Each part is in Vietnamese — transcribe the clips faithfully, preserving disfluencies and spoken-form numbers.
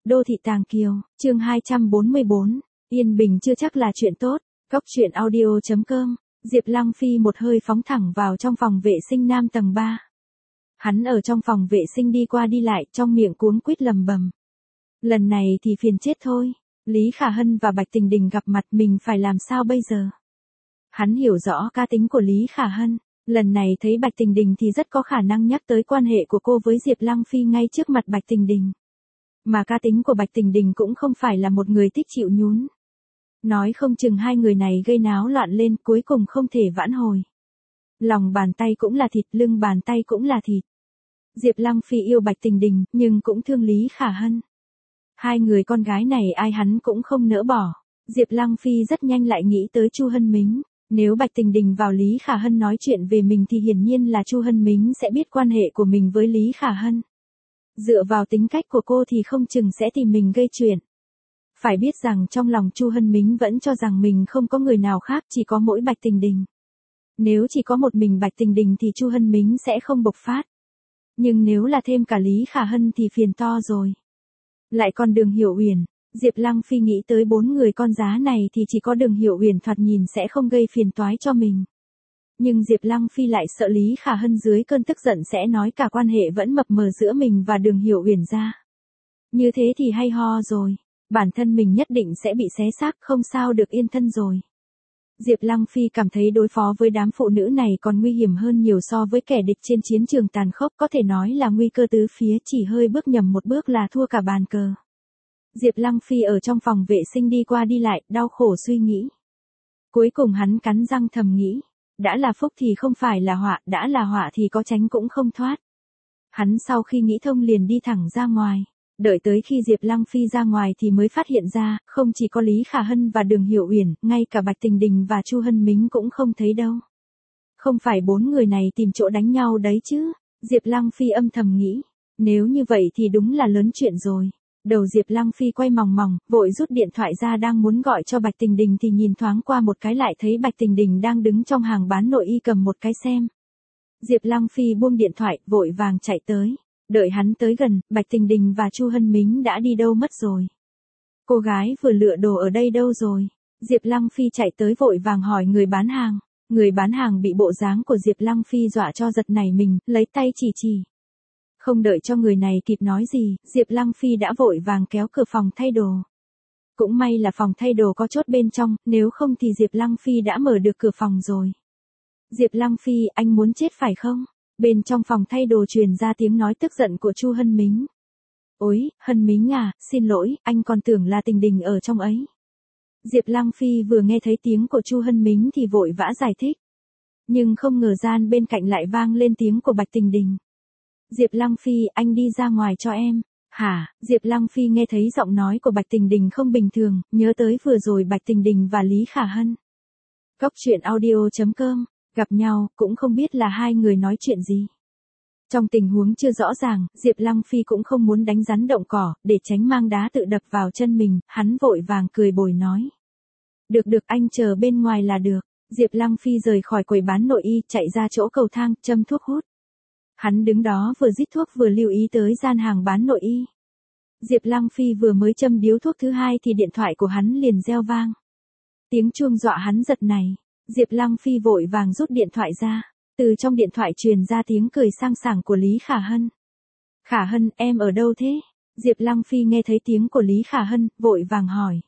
Đô thị Tàng Kiều, chương hai trăm bốn mươi bốn, yên bình chưa chắc là chuyện tốt, góc truyện audio chấm com, Diệp Lăng Phi một hơi phóng thẳng vào trong phòng vệ sinh nam tầng ba. Hắn ở trong phòng vệ sinh đi qua đi lại, trong miệng cuống quýt lầm bầm. Lần này thì phiền chết thôi, Lý Khả Hân và Bạch Tình Đình gặp mặt mình phải làm sao bây giờ? Hắn hiểu rõ cá tính của Lý Khả Hân, lần này thấy Bạch Tình Đình thì rất có khả năng nhắc tới quan hệ của cô với Diệp Lăng Phi ngay trước mặt Bạch Tình Đình. Mà cá tính của Bạch Tình Đình cũng không phải là một người thích chịu nhún. Nói không chừng hai người này gây náo loạn lên cuối cùng không thể vãn hồi. Lòng bàn tay cũng là thịt, lưng bàn tay cũng là thịt. Diệp Lăng Phi yêu Bạch Tình Đình nhưng cũng thương Lý Khả Hân. Hai người con gái này ai hắn cũng không nỡ bỏ. Diệp Lăng Phi rất nhanh lại nghĩ tới Chu Hân Mính. Nếu Bạch Tình Đình vào Lý Khả Hân nói chuyện về mình thì hiển nhiên là Chu Hân Mính sẽ biết quan hệ của mình với Lý Khả Hân. Dựa vào tính cách của cô thì không chừng sẽ tìm mình gây chuyện. Phải biết rằng trong lòng Chu Hân Mính vẫn cho rằng mình không có người nào khác, chỉ có mỗi Bạch Tình Đình. Nếu chỉ có một mình Bạch Tình Đình thì Chu Hân Mính sẽ không bộc phát. Nhưng nếu là thêm cả Lý Khả Hân thì phiền to rồi. Lại còn Đường Hiểu Uyển, Diệp Lăng Phi nghĩ tới bốn người con giá này thì chỉ có Đường Hiểu Uyển thoạt nhìn sẽ không gây phiền toái cho mình. Nhưng Diệp Lăng Phi lại sợ Lý Khả Hân dưới cơn tức giận sẽ nói cả quan hệ vẫn mập mờ giữa mình và Đường Hiểu Uyển ra. Như thế thì hay ho rồi, bản thân mình nhất định sẽ bị xé xác, không sao được yên thân rồi. Diệp Lăng Phi cảm thấy đối phó với đám phụ nữ này còn nguy hiểm hơn nhiều so với kẻ địch trên chiến trường tàn khốc, có thể nói là nguy cơ tứ phía, chỉ hơi bước nhầm một bước là thua cả bàn cờ. Diệp Lăng Phi ở trong phòng vệ sinh đi qua đi lại, đau khổ suy nghĩ. Cuối cùng hắn cắn răng thầm nghĩ, đã là phúc thì không phải là họa, đã là họa thì có tránh cũng không thoát. Hắn sau khi nghĩ thông liền đi thẳng ra ngoài. Đợi tới khi Diệp Lăng Phi ra ngoài thì mới phát hiện ra, không chỉ có Lý Khả Hân và Đường Hiểu Uyển, ngay cả Bạch Tình Đình và Chu Hân Mính cũng không thấy đâu. Không phải bốn người này tìm chỗ đánh nhau đấy chứ? Diệp Lăng Phi âm thầm nghĩ, nếu như vậy thì đúng là lớn chuyện rồi. Đầu Diệp Lăng Phi quay mòng mòng, vội rút điện thoại ra đang muốn gọi cho Bạch Tình Đình thì nhìn thoáng qua một cái lại thấy Bạch Tình Đình đang đứng trong hàng bán nội y cầm một cái xem. Diệp Lăng Phi buông điện thoại, vội vàng chạy tới. Đợi hắn tới gần, Bạch Tình Đình và Chu Hân Mính đã đi đâu mất rồi. Cô gái vừa lựa đồ ở đây đâu rồi? Diệp Lăng Phi chạy tới vội vàng hỏi người bán hàng. Người bán hàng bị bộ dáng của Diệp Lăng Phi dọa cho giật nảy mình, lấy tay chỉ chỉ. Không đợi cho người này kịp nói gì, Diệp Lăng Phi đã vội vàng kéo cửa phòng thay đồ. Cũng may là phòng thay đồ có chốt bên trong, nếu không thì Diệp Lăng Phi đã mở được cửa phòng rồi. Diệp Lăng Phi, anh muốn chết phải không? Bên trong phòng thay đồ truyền ra tiếng nói tức giận của Chu Hân Mính. Ôi, Hân Mính à, xin lỗi, anh còn tưởng là Tình Đình ở trong ấy. Diệp Lăng Phi vừa nghe thấy tiếng của Chu Hân Mính thì vội vã giải thích. Nhưng không ngờ gian bên cạnh lại vang lên tiếng của Bạch Tình Đình. Diệp Lăng Phi, anh đi ra ngoài cho em. Hả? Diệp Lăng Phi nghe thấy giọng nói của Bạch Tình Đình không bình thường, nhớ tới vừa rồi Bạch Tình Đình và Lý Khả Hân. Góc truyện audio chấm com, gặp nhau, cũng không biết là hai người nói chuyện gì. Trong tình huống chưa rõ ràng, Diệp Lăng Phi cũng không muốn đánh rắn động cỏ, để tránh mang đá tự đập vào chân mình, hắn vội vàng cười bồi nói. Được được, anh chờ bên ngoài là được. Diệp Lăng Phi rời khỏi quầy bán nội y, chạy ra chỗ cầu thang, châm thuốc hút. Hắn đứng đó vừa rít thuốc vừa lưu ý tới gian hàng bán nội y. Diệp Lăng Phi vừa mới châm điếu thuốc thứ hai thì điện thoại của hắn liền reo vang. Tiếng chuông dọa hắn giật này. Diệp Lăng Phi vội vàng rút điện thoại ra. Từ trong điện thoại truyền ra tiếng cười sang sảng của Lý Khả Hân. Khả Hân, em ở đâu thế? Diệp Lăng Phi nghe thấy tiếng của Lý Khả Hân, vội vàng hỏi.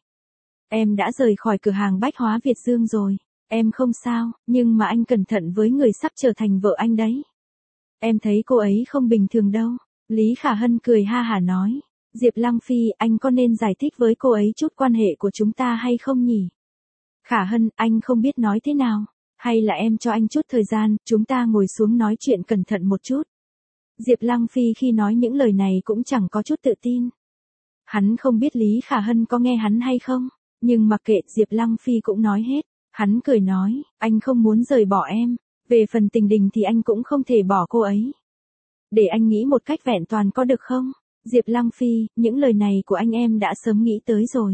Em đã rời khỏi cửa hàng bách hóa Việt Dương rồi. Em không sao, nhưng mà anh cẩn thận với người sắp trở thành vợ anh đấy. Em thấy cô ấy không bình thường đâu. Lý Khả Hân cười ha hả nói. Diệp Lăng Phi, anh có nên giải thích với cô ấy chút quan hệ của chúng ta hay không nhỉ? Khả Hân, anh không biết nói thế nào. Hay là em cho anh chút thời gian, chúng ta ngồi xuống nói chuyện cẩn thận một chút. Diệp Lăng Phi khi nói những lời này cũng chẳng có chút tự tin. Hắn không biết Lý Khả Hân có nghe hắn hay không, nhưng mặc kệ, Diệp Lăng Phi cũng nói hết. Hắn cười nói, anh không muốn rời bỏ em, về phần Tình Đình thì anh cũng không thể bỏ cô ấy. Để anh nghĩ một cách vẹn toàn có được không? Diệp Lăng Phi, những lời này của anh em đã sớm nghĩ tới rồi.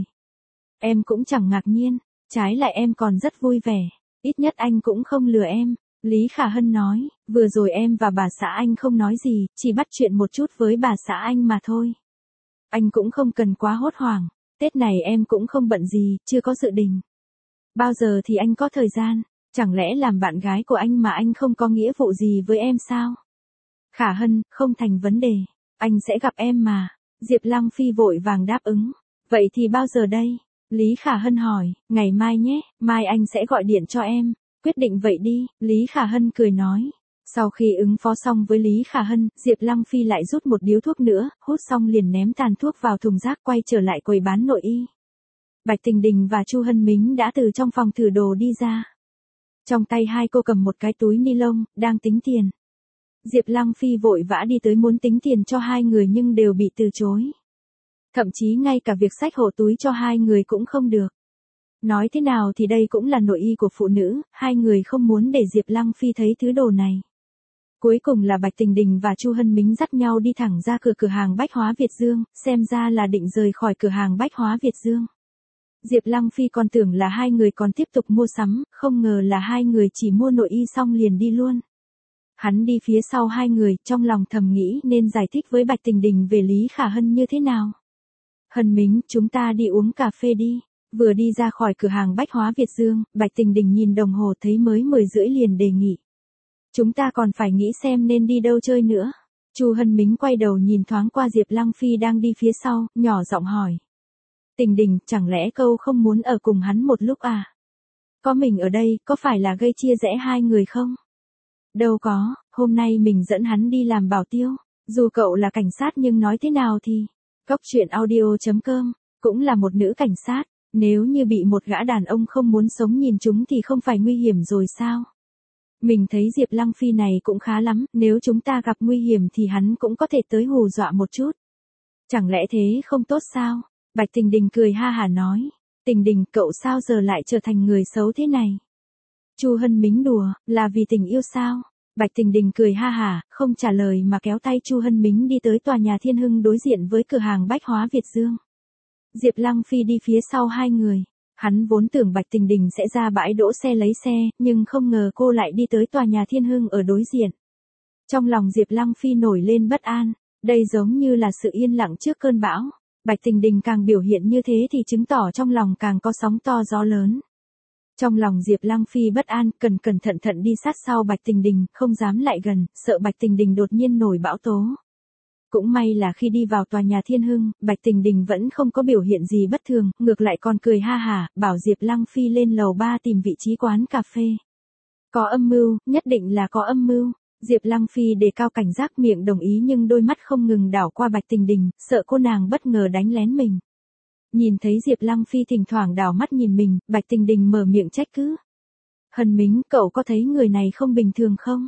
Em cũng chẳng ngạc nhiên, trái lại em còn rất vui vẻ. Ít nhất anh cũng không lừa em. Lý Khả Hân nói, vừa rồi em và bà xã anh không nói gì, chỉ bắt chuyện một chút với bà xã anh mà thôi. Anh cũng không cần quá hốt hoảng, Tết này em cũng không bận gì, chưa có dự định. Bao giờ thì anh có thời gian, chẳng lẽ làm bạn gái của anh mà anh không có nghĩa vụ gì với em sao? Khả Hân, không thành vấn đề, anh sẽ gặp em mà. Diệp Lăng Phi vội vàng đáp ứng. Vậy thì bao giờ đây? Lý Khả Hân hỏi, ngày mai nhé, mai anh sẽ gọi điện cho em. Quyết định vậy đi, Lý Khả Hân cười nói. Sau khi ứng phó xong với Lý Khả Hân, Diệp Lăng Phi lại rút một điếu thuốc nữa, hút xong liền ném tàn thuốc vào thùng rác quay trở lại quầy bán nội y. Bạch Tình Đình và Chu Hân Mính đã từ trong phòng thử đồ đi ra. Trong tay hai cô cầm một cái túi ni lông, đang tính tiền. Diệp Lăng Phi vội vã đi tới muốn tính tiền cho hai người nhưng đều bị từ chối. Thậm chí ngay cả việc xách hộ túi cho hai người cũng không được. Nói thế nào thì đây cũng là nội y của phụ nữ, hai người không muốn để Diệp Lăng Phi thấy thứ đồ này. Cuối cùng là Bạch Tình Đình và Chu Hân Mính dắt nhau đi thẳng ra cửa cửa hàng Bách Hóa Việt Dương, xem ra là định rời khỏi cửa hàng Bách Hóa Việt Dương. Diệp Lăng Phi còn tưởng là hai người còn tiếp tục mua sắm, không ngờ là hai người chỉ mua nội y xong liền đi luôn. Hắn đi phía sau hai người, trong lòng thầm nghĩ nên giải thích với Bạch Tình Đình về Lý Khả Hân như thế nào. Hân Mính, chúng ta đi uống cà phê đi. Vừa đi ra khỏi cửa hàng Bách Hóa Việt Dương, Bạch Tình Đình nhìn đồng hồ thấy mới mười rưỡi liền đề nghị. Chúng ta còn phải nghĩ xem nên đi đâu chơi nữa. Chu Hân Mính quay đầu nhìn thoáng qua Diệp Lăng Phi đang đi phía sau, nhỏ giọng hỏi. Tình Đình, chẳng lẽ câu không muốn ở cùng hắn một lúc à? Có mình ở đây, có phải là gây chia rẽ hai người không? Đâu có, hôm nay mình dẫn hắn đi làm bảo tiêu. Dù cậu là cảnh sát nhưng nói thế nào thì... Cóc truyện audio chấm com, cũng là một nữ cảnh sát. Nếu như bị một gã đàn ông không muốn sống nhìn chúng thì không phải nguy hiểm rồi sao? Mình thấy Diệp Lăng Phi này cũng khá lắm, nếu chúng ta gặp nguy hiểm thì hắn cũng có thể tới hù dọa một chút. Chẳng lẽ thế không tốt sao? Bạch Tình Đình cười ha hả nói. Tình Đình, cậu sao giờ lại trở thành người xấu thế này? Chu Hân Mính đùa, là vì tình yêu sao? Bạch Tình Đình cười ha hả, không trả lời mà kéo tay Chu Hân Mính đi tới tòa nhà Thiên Hưng đối diện với cửa hàng Bách Hóa Việt Dương. Diệp Lăng Phi đi phía sau hai người. Hắn vốn tưởng Bạch Tình Đình sẽ ra bãi đỗ xe lấy xe, nhưng không ngờ cô lại đi tới tòa nhà Thiên Hưng ở đối diện. Trong lòng Diệp Lăng Phi nổi lên bất an, đây giống như là sự yên lặng trước cơn bão. Bạch Tình Đình càng biểu hiện như thế thì chứng tỏ trong lòng càng có sóng to gió lớn. Trong lòng Diệp Lăng Phi bất an, cần cẩn thận thận đi sát sau Bạch Tình Đình, không dám lại gần, sợ Bạch Tình Đình đột nhiên nổi bão tố. Cũng may là khi đi vào tòa nhà Thiên Hưng, Bạch Tình Đình vẫn không có biểu hiện gì bất thường, ngược lại còn cười ha hả, bảo Diệp Lăng Phi lên lầu ba tìm vị trí quán cà phê. Có âm mưu, nhất định là có âm mưu. Diệp Lăng Phi đề cao cảnh giác miệng đồng ý nhưng đôi mắt không ngừng đảo qua Bạch Tình Đình, sợ cô nàng bất ngờ đánh lén mình. Nhìn thấy Diệp Lăng Phi thỉnh thoảng đảo mắt nhìn mình, Bạch Tình Đình mở miệng trách cứ. Hân Mính, cậu có thấy người này không bình thường không?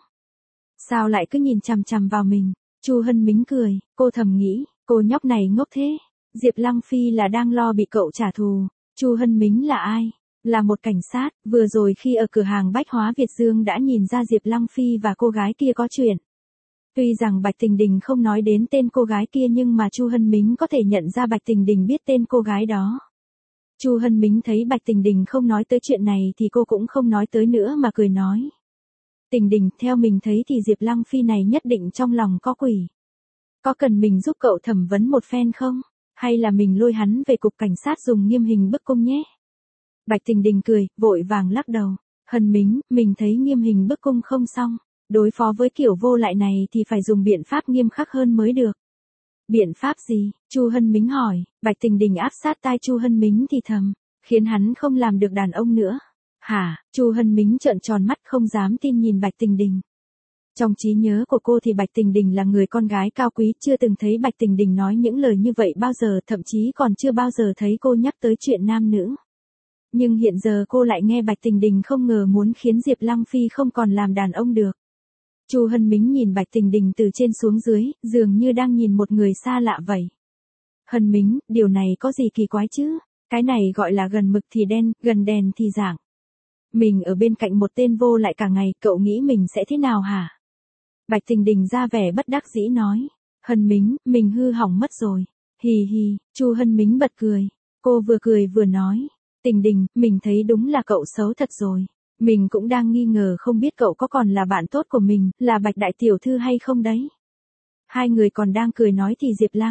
Sao lại cứ nhìn chằm chằm vào mình? Chu Hân Mính cười, cô thầm nghĩ, cô nhóc này ngốc thế. Diệp Lăng Phi là đang lo bị cậu trả thù. Chu Hân Mính là ai? Là một cảnh sát, vừa rồi khi ở cửa hàng Bách Hóa Việt Dương đã nhìn ra Diệp Lăng Phi và cô gái kia có chuyện. Tuy rằng Bạch Tình Đình không nói đến tên cô gái kia nhưng mà Chu Hân Mính có thể nhận ra Bạch Tình Đình biết tên cô gái đó. Chu Hân Mính thấy Bạch Tình Đình không nói tới chuyện này thì cô cũng không nói tới nữa mà cười nói. Tình Đình, theo mình thấy thì Diệp Lăng Phi này nhất định trong lòng có quỷ. Có cần mình giúp cậu thẩm vấn một phen không? Hay là mình lôi hắn về cục cảnh sát dùng nghiêm hình bức cung nhé? Bạch Tình Đình cười, vội vàng lắc đầu. Hân Mính, mình thấy nghiêm hình bức cung không xong. Đối phó với kiểu vô lại này thì phải dùng biện pháp nghiêm khắc hơn mới được. Biện pháp gì? Chu Hân Mính hỏi. Bạch Tình Đình áp sát tai Chu Hân Mính thì thầm, khiến hắn không làm được đàn ông nữa. Hả? Chu Hân Mính trợn tròn mắt không dám tin nhìn Bạch Tình Đình. Trong trí nhớ của cô thì Bạch Tình Đình là người con gái cao quý, chưa từng thấy Bạch Tình Đình nói những lời như vậy bao giờ, thậm chí còn chưa bao giờ thấy cô nhắc tới chuyện nam nữ. Nhưng hiện giờ cô lại nghe Bạch Tình Đình không ngờ muốn khiến Diệp Lăng Phi không còn làm đàn ông được. Chu Hân Mính nhìn Bạch Tình Đình từ trên xuống dưới, dường như đang nhìn một người xa lạ vậy. Hân Mính, điều này có gì kỳ quái chứ? Cái này gọi là gần mực thì đen, gần đèn thì rạng. Mình ở bên cạnh một tên vô lại cả ngày, cậu nghĩ mình sẽ thế nào hả? Bạch Tình Đình ra vẻ bất đắc dĩ nói. Hân Mính, mình hư hỏng mất rồi. Hì hì, Chu Hân Mính bật cười. Cô vừa cười vừa nói. Tình Đình, mình thấy đúng là cậu xấu thật rồi. Mình cũng đang nghi ngờ không biết cậu có còn là bạn tốt của mình, là Bạch đại tiểu thư hay không đấy. Hai người còn đang cười nói thì Diệp Lăng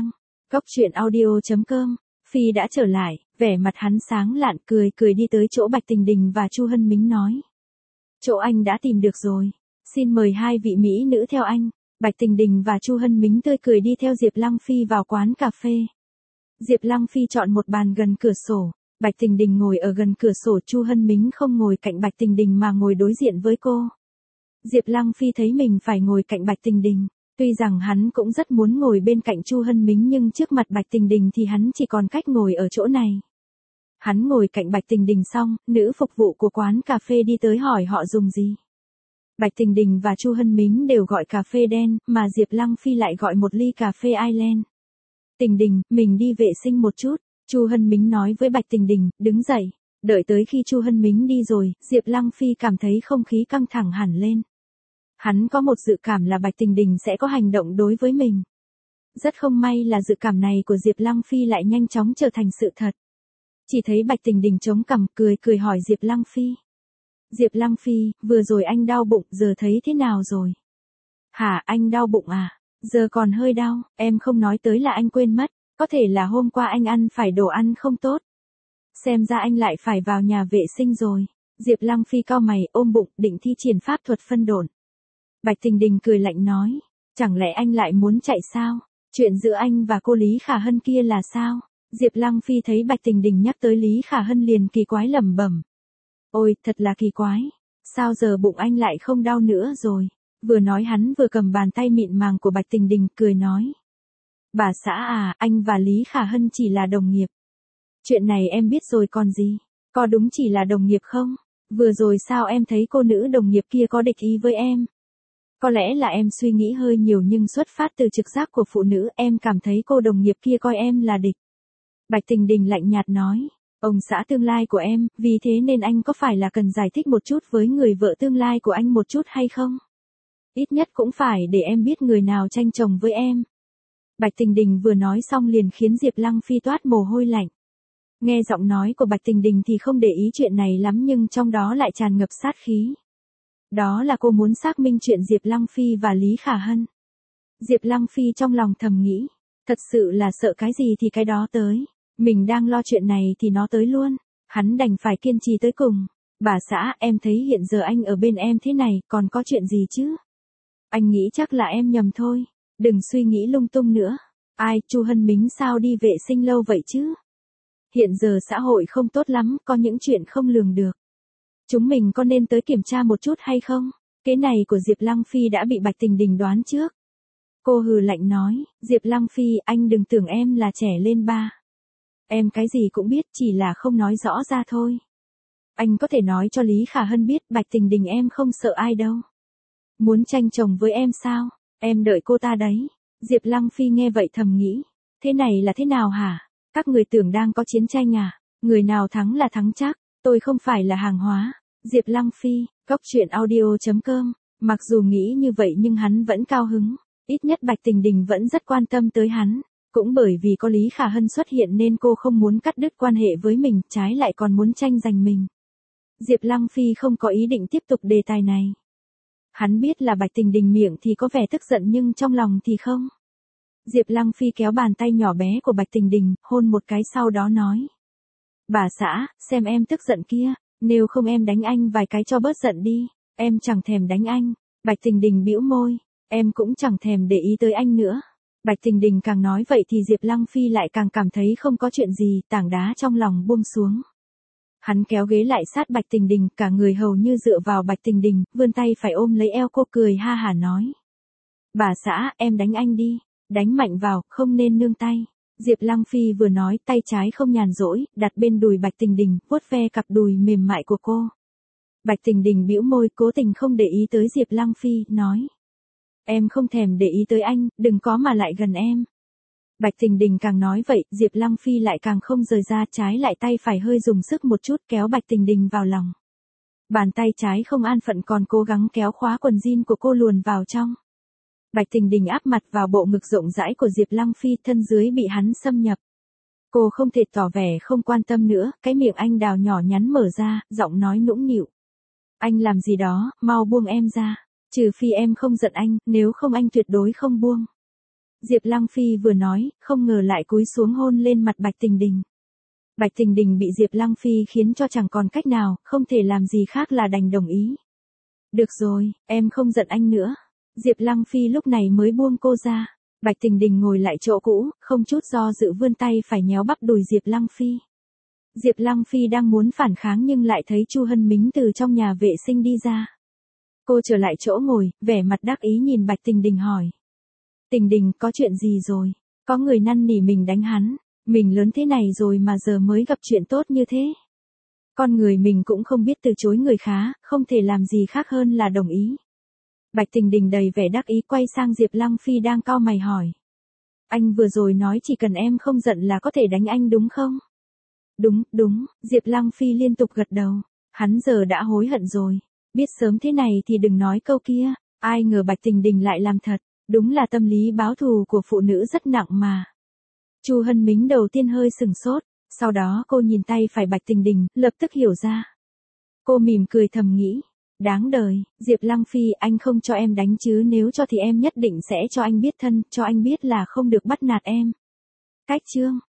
Cốc truyện audio chấm com, Phi đã trở lại, vẻ mặt hắn sáng lạn cười cười đi tới chỗ Bạch Tình Đình và Chu Hân Mính nói. Chỗ anh đã tìm được rồi, xin mời hai vị mỹ nữ theo anh. Bạch Tình Đình và Chu Hân Mính tươi cười đi theo Diệp Lăng Phi vào quán cà phê. Diệp Lăng Phi chọn một bàn gần cửa sổ, Bạch Tình Đình ngồi ở gần cửa sổ, Chu Hân Mính không ngồi cạnh Bạch Tình Đình mà ngồi đối diện với cô. Diệp Lăng Phi thấy mình phải ngồi cạnh Bạch Tình Đình, tuy rằng hắn cũng rất muốn ngồi bên cạnh Chu Hân Mính nhưng trước mặt Bạch Tình Đình thì hắn chỉ còn cách ngồi ở chỗ này. Hắn ngồi cạnh Bạch Tình Đình xong, nữ phục vụ của quán cà phê đi tới hỏi họ dùng gì. Bạch Tình Đình và Chu Hân Mính đều gọi cà phê đen, mà Diệp Lăng Phi lại gọi một ly cà phê Ireland. Tình Đình, mình đi vệ sinh một chút, Chu Hân Mính nói với Bạch Tình Đình, đứng dậy. Đợi tới khi Chu Hân Mính đi rồi, Diệp Lăng Phi cảm thấy không khí căng thẳng hẳn lên. Hắn có một dự cảm là Bạch Tình Đình sẽ có hành động đối với mình. Rất không may là dự cảm này của Diệp Lăng Phi lại nhanh chóng trở thành sự thật. Chỉ thấy Bạch Tình Đình chống cằm cười cười hỏi Diệp Lăng Phi. Diệp Lăng Phi, vừa rồi anh đau bụng, giờ thấy thế nào rồi? Hả, anh đau bụng à? Giờ còn hơi đau, em không nói tới là anh quên mất, có thể là hôm qua anh ăn phải đồ ăn không tốt. Xem ra anh lại phải vào nhà vệ sinh rồi. Diệp Lăng Phi cau mày, ôm bụng, định thi triển pháp thuật phân độn. Bạch Tình Đình cười lạnh nói, chẳng lẽ anh lại muốn chạy sao? Chuyện giữa anh và cô Lý Khả Hân kia là sao? Diệp Lăng Phi thấy Bạch Tình Đình nhắc tới Lý Khả Hân liền kỳ quái lẩm bẩm. Ôi, thật là kỳ quái, sao giờ bụng anh lại không đau nữa rồi? Vừa nói hắn vừa cầm bàn tay mịn màng của Bạch Tình Đình cười nói. Bà xã à, anh và Lý Khả Hân chỉ là đồng nghiệp. Chuyện này em biết rồi còn gì, có đúng chỉ là đồng nghiệp không? Vừa rồi sao em thấy cô nữ đồng nghiệp kia có địch ý với em? Có lẽ là em suy nghĩ hơi nhiều nhưng xuất phát từ trực giác của phụ nữ em cảm thấy cô đồng nghiệp kia coi em là địch. Bạch Tình Đình lạnh nhạt nói, ông xã tương lai của em, vì thế nên anh có phải là cần giải thích một chút với người vợ tương lai của anh một chút hay không? Ít nhất cũng phải để em biết người nào tranh chồng với em. Bạch Tình Đình vừa nói xong liền khiến Diệp Lăng Phi toát mồ hôi lạnh. Nghe giọng nói của Bạch Tình Đình thì không để ý chuyện này lắm nhưng trong đó lại tràn ngập sát khí. Đó là cô muốn xác minh chuyện Diệp Lăng Phi và Lý Khả Hân. Diệp Lăng Phi trong lòng thầm nghĩ, thật sự là sợ cái gì thì cái đó tới. Mình đang lo chuyện này thì nó tới luôn. Hắn đành phải kiên trì tới cùng. Bà xã, em thấy hiện giờ anh ở bên em thế này, còn có chuyện gì chứ? Anh nghĩ chắc là em nhầm thôi. Đừng suy nghĩ lung tung nữa. Ai, Chu Hân Mính sao đi vệ sinh lâu vậy chứ? Hiện giờ xã hội không tốt lắm, có những chuyện không lường được. Chúng mình có nên tới kiểm tra một chút hay không? Cái này của Diệp Lăng Phi đã bị Bạch Tình Đình đoán trước. Cô hừ lạnh nói, Diệp Lăng Phi, anh đừng tưởng em là trẻ lên ba. Em cái gì cũng biết, chỉ là không nói rõ ra thôi. Anh có thể nói cho Lý Khả Hân biết Bạch Tình Đình em không sợ ai đâu. Muốn tranh chồng với em sao? Em đợi cô ta đấy. Diệp Lăng Phi nghe vậy thầm nghĩ. Thế này là thế nào hả? Các người tưởng đang có chiến tranh à? Người nào thắng là thắng chắc. Tôi không phải là hàng hóa. Diệp Lăng Phi, cốc truyện audio chấm com. Mặc dù nghĩ như vậy nhưng hắn vẫn cao hứng. Ít nhất Bạch Tình Đình vẫn rất quan tâm tới hắn. Cũng bởi vì có Lý Khả Hân xuất hiện nên cô không muốn cắt đứt quan hệ với mình, trái lại còn muốn tranh giành mình. Diệp Lăng Phi không có ý định tiếp tục đề tài này. Hắn biết là Bạch Tình Đình miệng thì có vẻ tức giận nhưng trong lòng thì không. Diệp Lăng Phi kéo bàn tay nhỏ bé của Bạch Tình Đình, hôn một cái sau đó nói. Bà xã, xem em tức giận kia, nếu không em đánh anh vài cái cho bớt giận đi, em chẳng thèm đánh anh. Bạch Tình Đình bĩu môi, em cũng chẳng thèm để ý tới anh nữa. Bạch Tình Đình càng nói vậy thì Diệp Lăng Phi lại càng cảm thấy không có chuyện gì, tảng đá trong lòng buông xuống. Hắn kéo ghế lại sát Bạch Tình Đình, cả người hầu như dựa vào Bạch Tình Đình, vươn tay phải ôm lấy eo cô cười ha hả nói. Bà xã, em đánh anh đi, đánh mạnh vào, không nên nương tay. Diệp Lăng Phi vừa nói, tay trái không nhàn rỗi, đặt bên đùi Bạch Tình Đình, vuốt ve cặp đùi mềm mại của cô. Bạch Tình Đình bĩu môi, cố tình không để ý tới Diệp Lăng Phi, nói. Em không thèm để ý tới anh, đừng có mà lại gần em. Bạch Tình Đình càng nói vậy, Diệp Lăng Phi lại càng không rời ra, trái lại tay phải hơi dùng sức một chút kéo Bạch Tình Đình vào lòng. Bàn tay trái không an phận còn cố gắng kéo khóa quần jean của cô luồn vào trong. Bạch Tình Đình áp mặt vào bộ ngực rộng rãi của Diệp Lăng Phi, thân dưới bị hắn xâm nhập. Cô không thể tỏ vẻ không quan tâm nữa, cái miệng anh đào nhỏ nhắn mở ra, giọng nói nũng nịu. Anh làm gì đó, mau buông em ra. Trừ phi em không giận anh, nếu không anh tuyệt đối không buông. Diệp Lăng Phi vừa nói, không ngờ lại cúi xuống hôn lên mặt Bạch Tình Đình. Bạch Tình Đình bị Diệp Lăng Phi khiến cho chẳng còn cách nào, không thể làm gì khác là đành đồng ý. Được rồi, em không giận anh nữa. Diệp Lăng Phi lúc này mới buông cô ra. Bạch Tình Đình ngồi lại chỗ cũ, không chút do dự vươn tay phải nhéo bắp đùi Diệp Lăng Phi. Diệp Lăng Phi đang muốn phản kháng nhưng lại thấy Chu Hân Mính từ trong nhà vệ sinh đi ra. Cô trở lại chỗ ngồi, vẻ mặt đắc ý nhìn Bạch Tình Đình hỏi. Tình Đình, có chuyện gì rồi? Có người năn nỉ mình đánh hắn. Mình lớn thế này rồi mà giờ mới gặp chuyện tốt như thế. Con người mình cũng không biết từ chối người khá, không thể làm gì khác hơn là đồng ý. Bạch Tình Đình đầy vẻ đắc ý quay sang Diệp Lăng Phi đang cau mày hỏi. Anh vừa rồi nói chỉ cần em không giận là có thể đánh anh đúng không? Đúng, đúng, Diệp Lăng Phi liên tục gật đầu. Hắn giờ đã hối hận rồi. Biết sớm thế này thì đừng nói câu kia. Ai ngờ Bạch Tình Đình lại làm thật. Đúng là tâm lý báo thù của phụ nữ rất nặng mà. Chu Hân Mính đầu tiên hơi sừng sốt. Sau đó cô nhìn tay phải Bạch Tình Đình, lập tức hiểu ra. Cô mỉm cười thầm nghĩ. Đáng đời, Diệp Lăng Phi, anh không cho em đánh chứ, nếu cho thì em nhất định sẽ cho anh biết thân, cho anh biết là không được bắt nạt em. Cách chương